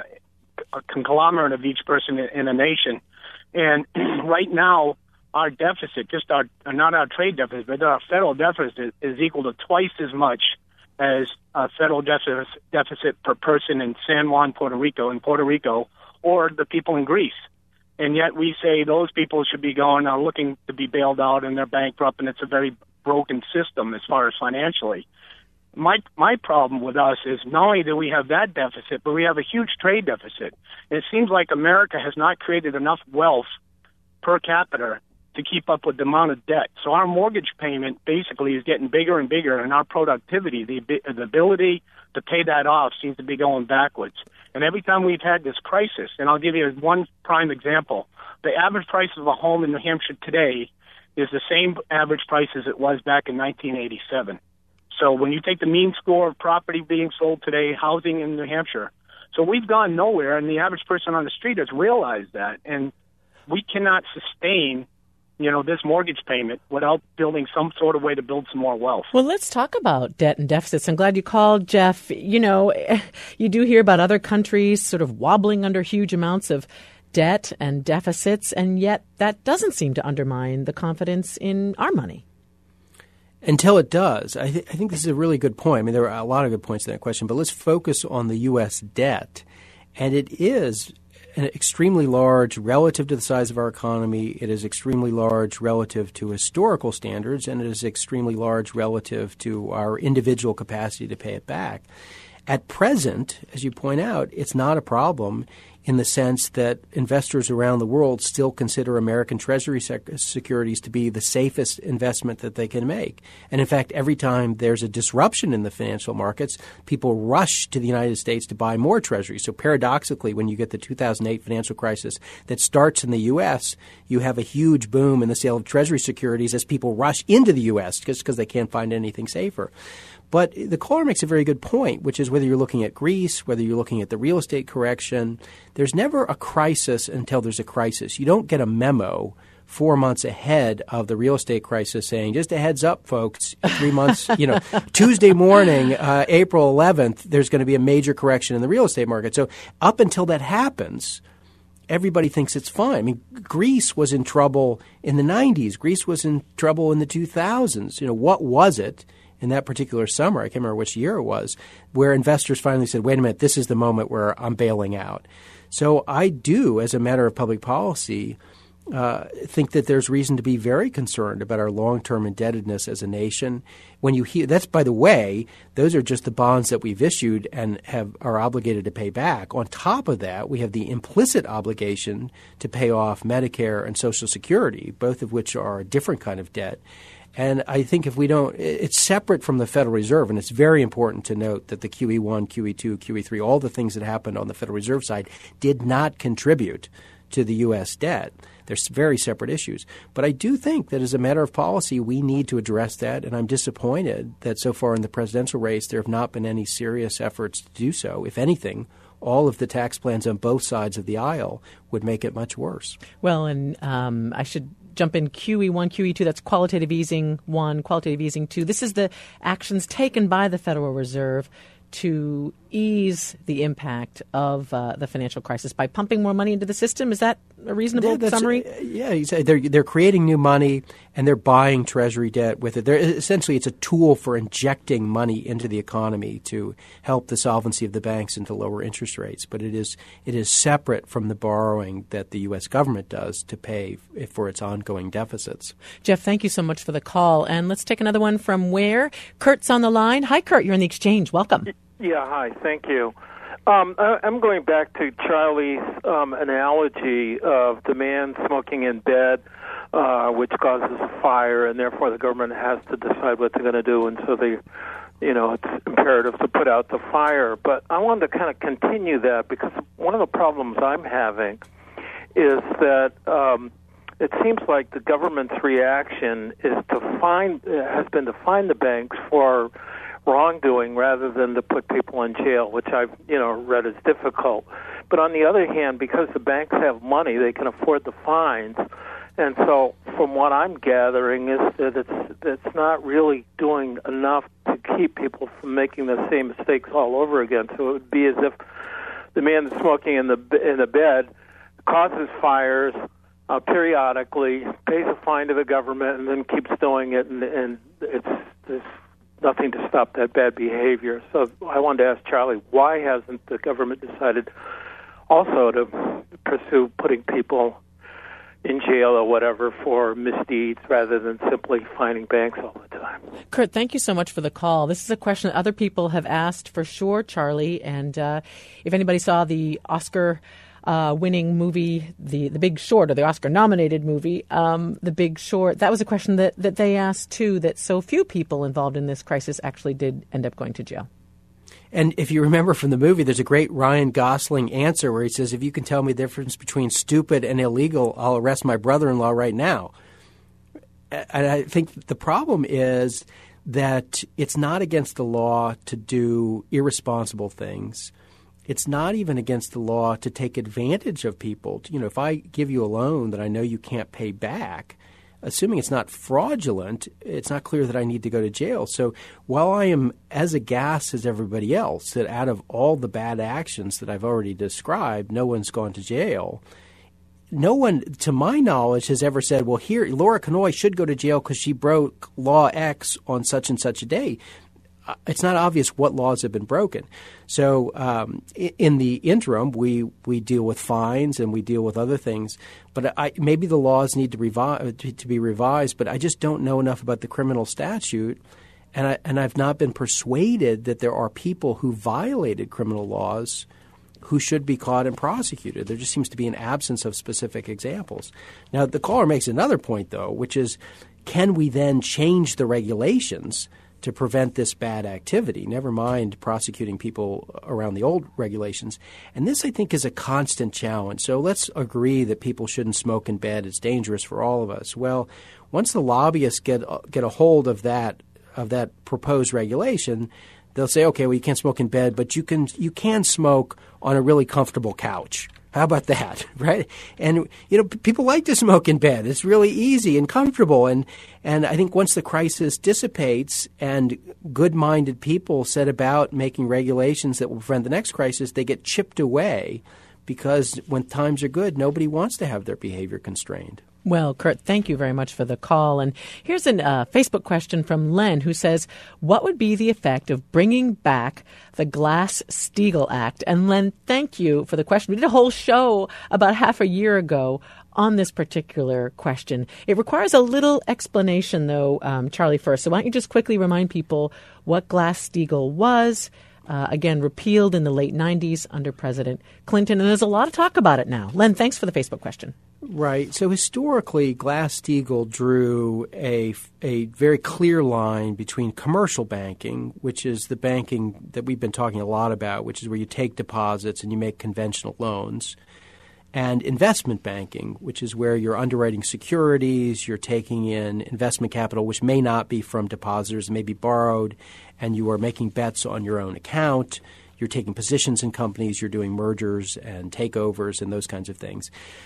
a conglomerate of each person in a nation. And right now, our deficit, just our not our trade deficit, but our federal deficit is equal to twice as much as a federal deficit, deficit per person in San Juan, Puerto Rico, in Puerto Rico, or the people in Greece. And yet we say those people should be going, uh, looking to be bailed out and they're bankrupt, and it's a very broken system as far as financially. My my problem with us is not only do we have that deficit, but we have a huge trade deficit. And it seems like America has not created enough wealth per capita to keep up with the amount of debt. So our mortgage payment basically is getting bigger and bigger, and our productivity, the, the ability to pay that off, seems to be going backwards. And every time we've had this crisis, and I'll give you one prime example, the average price of a home in New Hampshire today is the same average price as it was back in nineteen eighty-seven. So when you take the mean score of property being sold today, housing in New Hampshire, so we've gone nowhere, and the average person on the street has realized that, and we cannot sustain you know, this mortgage payment without building some sort of way to build some more wealth. Well, let's talk about debt and deficits. I'm glad you called, Jeff. You know, you do hear about other countries sort of wobbling under huge amounts of debt and deficits, and yet that doesn't seem to undermine the confidence in our money. Until it does. I, th- I think this is a really good point. I mean, there are a lot of good points in that question, but let's focus on the U S debt. And it is an extremely large relative to the size of our economy. It is extremely large relative to historical standards, and it is extremely large relative to our individual capacity to pay it back. At present, as you point out, it's not a problem in the sense that investors around the world still consider American Treasury sec- securities to be the safest investment that they can make. And in fact, every time there's a disruption in the financial markets, people rush to the United States to buy more Treasuries. So paradoxically, when you get the two thousand eight financial crisis that starts in the U S, you have a huge boom in the sale of Treasury securities as people rush into the U S just because they can't find anything safer. But the caller makes a very good point, which is whether you're looking at Greece, whether you're looking at the real estate correction, there's never a crisis until there's a crisis. You don't get a memo four months ahead of the real estate crisis saying, just a heads up, folks, three months, you know, Tuesday morning, uh, April eleventh, there's going to be a major correction in the real estate market. So up until that happens, everybody thinks it's fine. I mean, Greece was in trouble in the nineties. Greece was in trouble in the two thousands. You know, what was it in that particular summer, I can't remember which year it was, where investors finally said, wait a minute, this is the moment where I'm bailing out. So I do, as a matter of public policy, uh, think that there's reason to be very concerned about our long-term indebtedness as a nation. When you hear – that's, by the way, those are just the bonds that we've issued and have are obligated to pay back. On top of that, we have the implicit obligation to pay off Medicare and Social Security, both of which are a different kind of debt. And I think if we don't – it's separate from the Federal Reserve, and it's very important to note that the Q E one, Q E two, Q E three, all the things that happened on the Federal Reserve side did not contribute to the U S debt. They're very separate issues. But I do think that as a matter of policy, we need to address that, and I'm disappointed that so far in the presidential race there have not been any serious efforts to do so. If anything, all of the tax plans on both sides of the aisle would make it much worse. Well, and um, I should jump in Q E one, Q E two, that's quantitative easing one, qualitative easing two. This is the actions taken by the Federal Reserve to ease the impact of uh, the financial crisis by pumping more money into the system. Is that a reasonable yeah, summary? Uh, yeah, you say they're they're creating new money and they're buying Treasury debt with it. They're, essentially, it's a tool for injecting money into the economy to help the solvency of the banks and to lower interest rates. But it is it is separate from the borrowing that the U S government does to pay f- for its ongoing deficits. Jeff, thank you so much for the call. And let's take another one from where? Kurt's on the line. Hi, Kurt. You're in the exchange. Welcome. Yeah, hi. Thank you. Um, I, I'm going back to Charlie's um, analogy of the man smoking in bed, uh, which causes a fire, and therefore the government has to decide what they're going to do, and so they, you know, it's imperative to put out the fire. But I wanted to kind of continue that because one of the problems I'm having is that um, it seems like the government's reaction is to find has been to find the banks for wrongdoing rather than to put people in jail, which I've you know read is difficult. But on the other hand, because the banks have money, they can afford the fines, and so from what I'm gathering is that it's it's not really doing enough to keep people from making the same mistakes all over again. So it would be as if the man that's smoking in the in the bed causes fires uh, periodically, pays a fine to the government, and then keeps doing it, and, and it's this. Nothing to stop that bad behavior. So I wanted to ask Charlie, why hasn't the government decided also to pursue putting people in jail or whatever for misdeeds rather than simply fining banks all the time? Kurt, thank you so much for the call. This is a question that other people have asked for sure, Charlie. And uh, if anybody saw the Oscar Uh, winning movie, the, the Big Short, or the Oscar-nominated movie, um, The Big Short, that was a question that, that they asked, too, that so few people involved in this crisis actually did end up going to jail. And if you remember from the movie, there's a great Ryan Gosling answer where he says, if you can tell me the difference between stupid and illegal, I'll arrest my brother-in-law right now. And I think the problem is that it's not against the law to do irresponsible things. It's not even against the law to take advantage of people. You know, if I give you a loan that I know you can't pay back, assuming it's not fraudulent, it's not clear that I need to go to jail. So while I am as aghast as everybody else that out of all the bad actions that I've already described, no one's gone to jail, no one, to my knowledge, has ever said, well, here, Laura Kanoy should go to jail because she broke law X on such and such a day. It's not obvious what laws have been broken. So um, in the interim, we, we deal with fines and we deal with other things. But I, maybe the laws need to, revi- to, to be revised, but I just don't know enough about the criminal statute. And, I, and I've not been persuaded that there are people who violated criminal laws who should be caught and prosecuted. There just seems to be an absence of specific examples. Now, the caller makes another point, though, which is, can we then change the regulations to prevent this bad activity, never mind prosecuting people around the old regulations? And this, I think, is a constant challenge. So let's agree that people shouldn't smoke in bed. It's dangerous for all of us. Well, once the lobbyists get get a hold of that of that proposed regulation, they'll say, okay, well, you can't smoke in bed, but you can you can smoke on a really comfortable couch. How about that, right? And, you know, p- people like to smoke in bed. It's really easy and comfortable. And, and I think once the crisis dissipates and good-minded people set about making regulations that will prevent the next crisis, they get chipped away because when times are good, nobody wants to have their behavior constrained. Well, Kurt, thank you very much for the call. And here's a uh, Facebook question from Len, who says, what would be the effect of bringing back the Glass-Steagall Act? And Len, thank you for the question. We did a whole show about half a year ago on this particular question. It requires a little explanation, though, um, Charlie, first. So why don't you just quickly remind people what Glass-Steagall was? Uh, again, repealed in the late nineties under President Clinton. And there's a lot of talk about it now. Len, thanks for the Facebook question. Right. So historically, Glass-Steagall drew a, a very clear line between commercial banking, which is the banking that we've been talking a lot about, which is where you take deposits and you make conventional loans, and investment banking, which is where you're underwriting securities, you're taking in investment capital, which may not be from depositors, it may be borrowed, and you are making bets on your own account. You're taking positions in companies, you're doing mergers and takeovers and those kinds of things.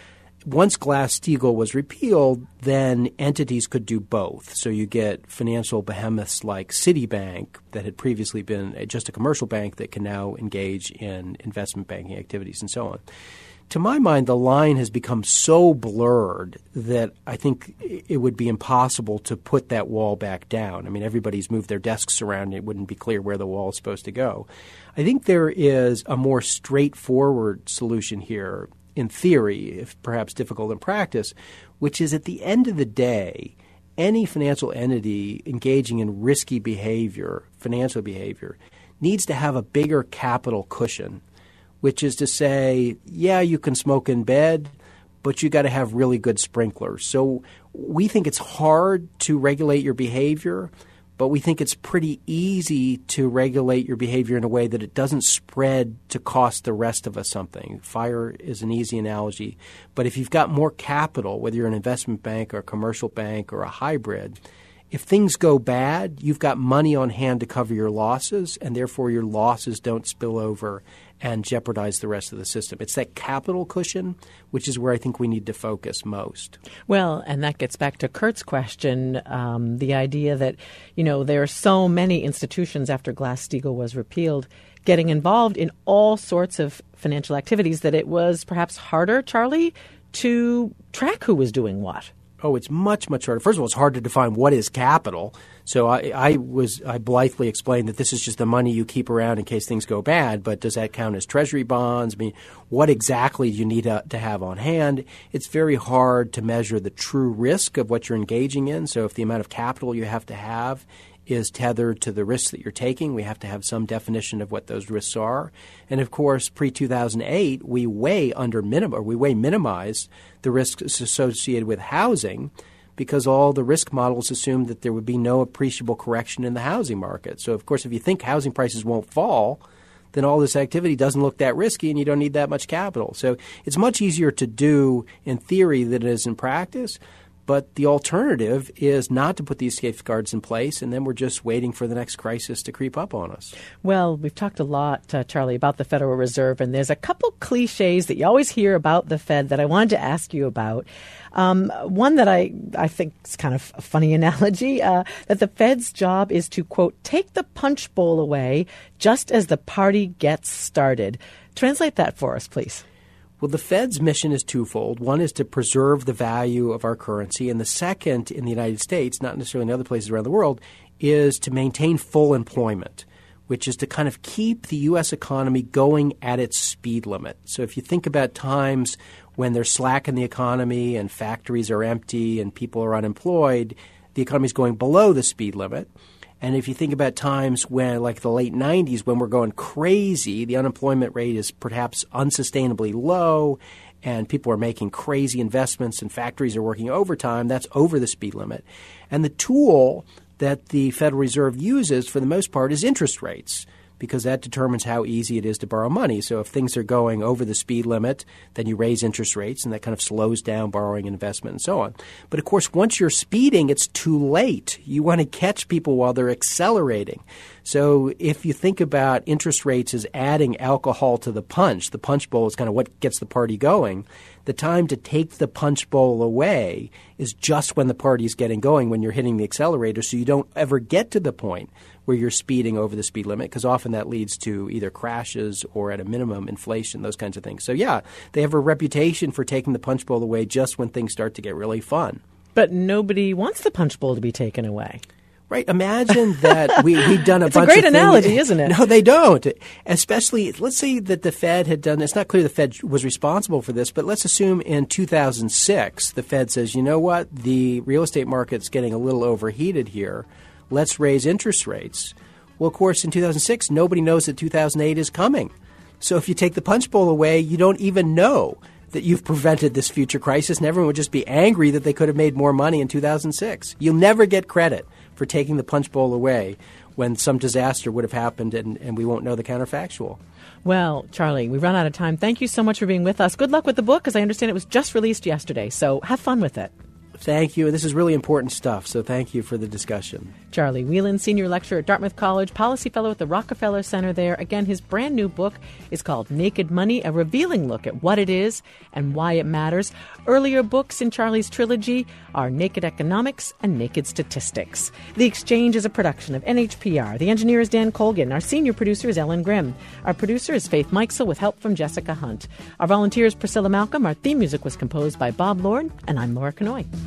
Once Glass-Steagall was repealed, then entities could do both. So you get financial behemoths like Citibank that had previously been just a commercial bank that can now engage in investment banking activities and so on. To my mind, the line has become so blurred that I think it would be impossible to put that wall back down. I mean, everybody's moved their desks around and it wouldn't be clear where the wall is supposed to go. I think there is a more straightforward solution here in theory, if perhaps difficult in practice, which is at the end of the day, any financial entity engaging in risky behavior, financial behavior, needs to have a bigger capital cushion, which is to say, yeah, you can smoke in bed, but you got to have really good sprinklers. So we think it's hard to regulate your behavior, but we think it's pretty easy to regulate your behavior in a way that it doesn't spread to cost the rest of us something. Fire is an easy analogy. But if you've got more capital, whether you're an investment bank or a commercial bank or a hybrid, if things go bad, you've got money on hand to cover your losses, and therefore your losses don't spill over and jeopardize the rest of the system. It's that capital cushion, which is where I think we need to focus most. Well, and that gets back to Kurt's question, um, the idea that, you know, there are so many institutions after Glass-Steagall was repealed getting involved in all sorts of financial activities that it was perhaps harder, Charlie, to track who was doing what. Oh, it's much, much harder. First of all, it's hard to define what is capital. So I, I was I blithely explained that this is just the money you keep around in case things go bad. But does that count as treasury bonds? I mean, what exactly do you need to, to have on hand? It's very hard to measure the true risk of what you're engaging in. So if the amount of capital you have to have is tethered to the risks that you're taking, we have to have some definition of what those risks are. And of course, pre two thousand eight, we way under minim- or we way minimized the risks associated with housing because all the risk models assumed that there would be no appreciable correction in the housing market. So of course, if you think housing prices won't fall, then all this activity doesn't look that risky and you don't need that much capital. So it's much easier to do in theory than it is in practice. But the alternative is not to put these safeguards in place, and then we're just waiting for the next crisis to creep up on us. Well, we've talked a lot, uh, Charlie, about the Federal Reserve, and there's a couple cliches that you always hear about the Fed that I wanted to ask you about. Um, one that I, I think is kind of a funny analogy, uh, that the Fed's job is to, quote, take the punch bowl away just as the party gets started. Translate that for us, please. Well, the Fed's mission is twofold. One is to preserve the value of our currency, and the second in the United States, not necessarily in other places around the world, is to maintain full employment, which is to kind of keep the U S economy going at its speed limit. So if you think about times when there's slack in the economy and factories are empty and people are unemployed, the economy is going below the speed limit. And if you think about times when, like the late nineties, when we're going crazy, the unemployment rate is perhaps unsustainably low, and people are making crazy investments and factories are working overtime, that's over the speed limit. And the tool that the Federal Reserve uses for the most part is interest rates, because that determines how easy it is to borrow money. So if things are going over the speed limit, then you raise interest rates, and that kind of slows down borrowing and investment and so on. But, of course, once you're speeding, it's too late. You want to catch people while they're accelerating. So if you think about interest rates as adding alcohol to the punch, the punch bowl is kind of what gets the party going. The time to take the punch bowl away is just when the party's getting going, when you're hitting the accelerator, so you don't ever get to the point where you're speeding over the speed limit, because often that leads to either crashes or, at a minimum, inflation, those kinds of things. So, yeah, they have a reputation for taking the punch bowl away just when things start to get really fun. But nobody wants the punch bowl to be taken away. Right. Imagine that we, we'd done a it's bunch a great of analogy, things. Isn't it? No, they don't. Especially, let's say that the Fed had done – it's not clear the Fed was responsible for this, but let's assume in two thousand six the Fed says, you know what, the real estate market's getting a little overheated here. Let's raise interest rates. Well, of course, in two thousand six, nobody knows that two thousand eight is coming. So if you take the punch bowl away, you don't even know that you've prevented this future crisis, and everyone would just be angry that they could have made more money in two thousand six. You'll never get credit for taking the punch bowl away when some disaster would have happened, and, and we won't know the counterfactual. Well, Charlie, we've run out of time. Thank you so much for being with us. Good luck with the book, because I understand it was just released yesterday, so have fun with it. Thank you. This is really important stuff, so thank you for the discussion. Charlie Whelan, Senior Lecturer at Dartmouth College, Policy Fellow at the Rockefeller Center there. Again, his brand new book is called Naked Money, a revealing look at what it is and why it matters. Earlier books in Charlie's trilogy are Naked Economics and Naked Statistics. The Exchange is a production of N H P R. The engineer is Dan Colgan. Our senior producer is Ellen Grimm. Our producer is Faith Mikesell with help from Jessica Hunt. Our volunteer is Priscilla Malcolm. Our theme music was composed by Bob Lord, and I'm Laura Kanoy.